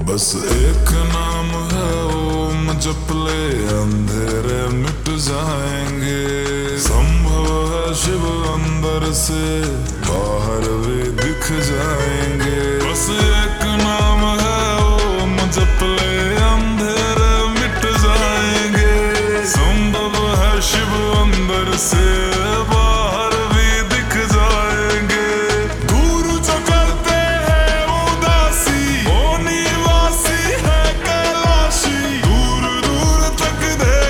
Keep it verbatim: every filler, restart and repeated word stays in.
बस एक नाम है ओम जप ले अंधेरे मिट जाएंगे। संभव है शिव अंदर से बाहर भी दिख जाए।